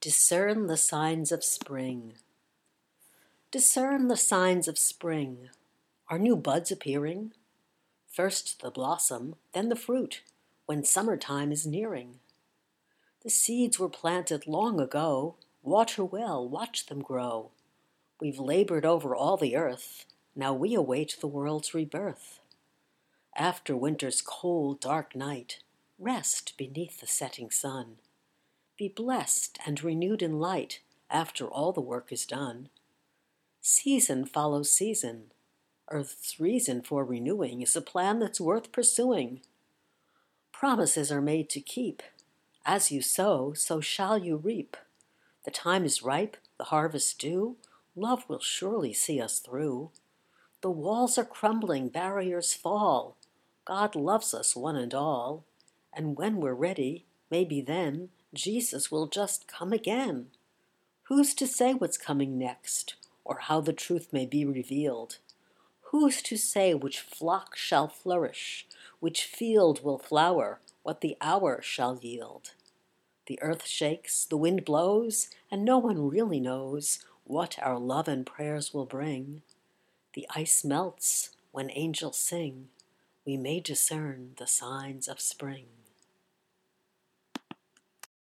Discern the signs of spring. Discern the signs of spring. Are new buds appearing? First the blossom, then the fruit, when summertime is nearing. The seeds were planted long ago. Water well, watch them grow. We've labored over all the earth. Now we await the world's rebirth. After winter's cold, dark night, rest beneath the setting sun. Be blessed and renewed in light after all the work is done. Season follows season. Earth's reason for renewing is a plan that's worth pursuing. Promises are made to keep. As you sow, so shall you reap. The time is ripe, the harvest due. Love will surely see us through. The walls are crumbling, barriers fall. God loves us one and all. And when we're ready, maybe then, Jesus will just come again. Who's to say what's coming next, or how the truth may be revealed? Who's to say which flock shall flourish, which field will flower, what the hour shall yield? The earth shakes, the wind blows, and no one really knows what our love and prayers will bring. The ice melts when angels sing. We may discern the signs of spring.